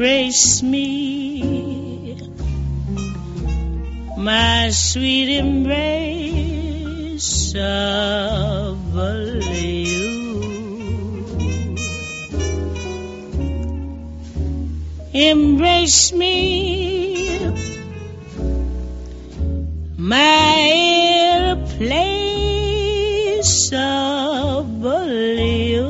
embrace me, my sweet embrace of you. Embrace me, my place of you.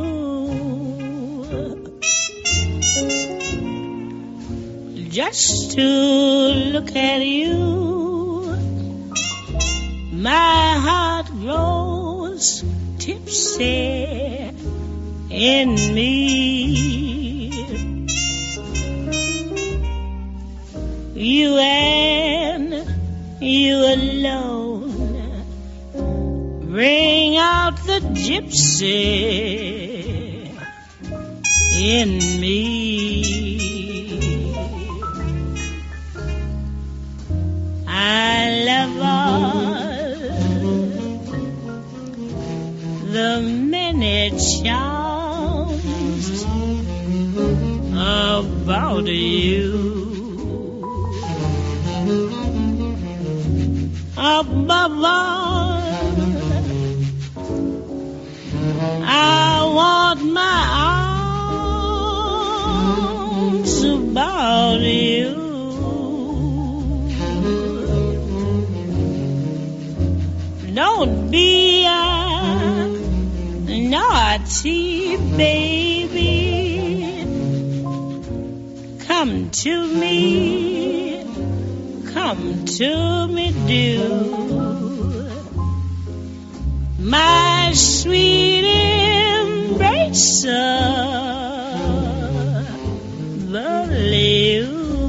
Just to look at you, my heart grows tipsy in me. You and you alone bring out the gypsy in me. I love all the many charms about you. Above all, I want my arms about you. Don't be a naughty baby. Come to me, do. My sweet embrace of you.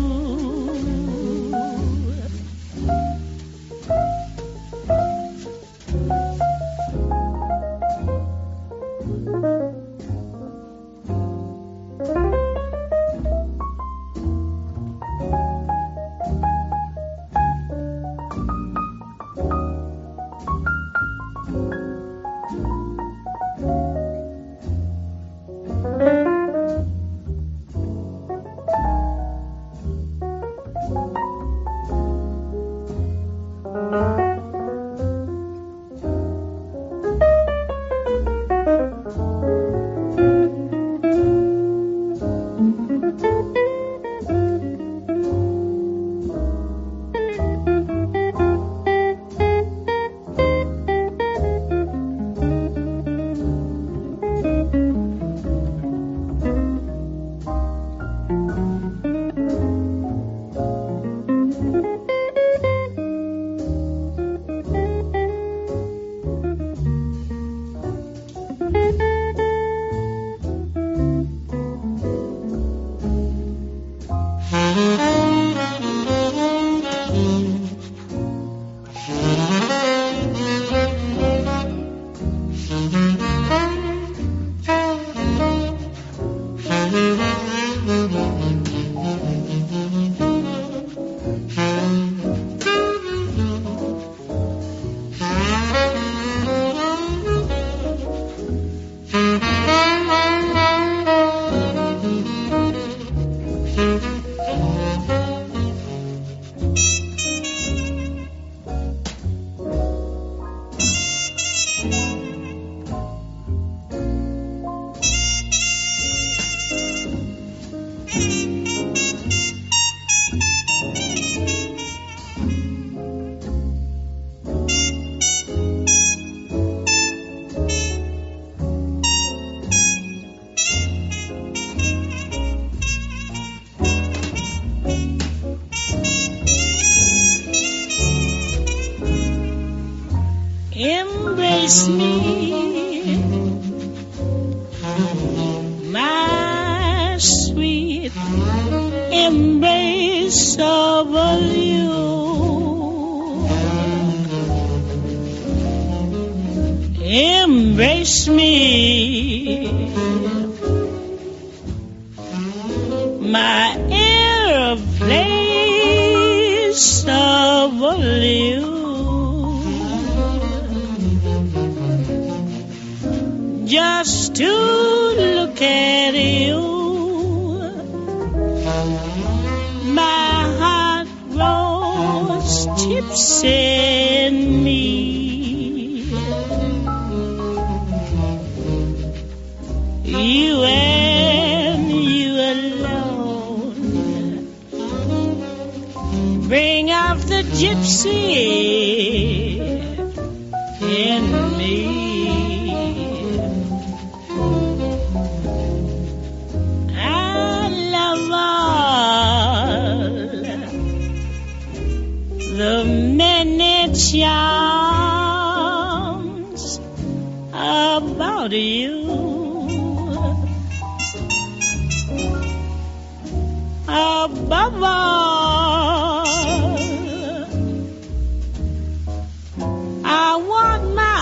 Embrace me, my sweet embrace of you. Embrace me, my airplanes of you. Just to look at you, most tipsy in me. You and you alone bring out the gypsy in me. I love all the many charms about you. Above all, I want my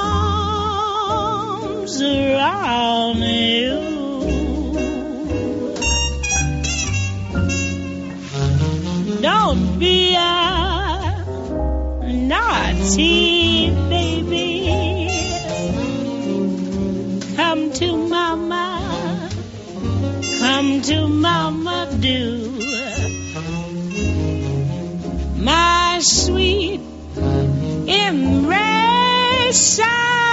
arms around you. Don't be a naughty baby. Come to mama. Come to mama, do. My sweet embrace.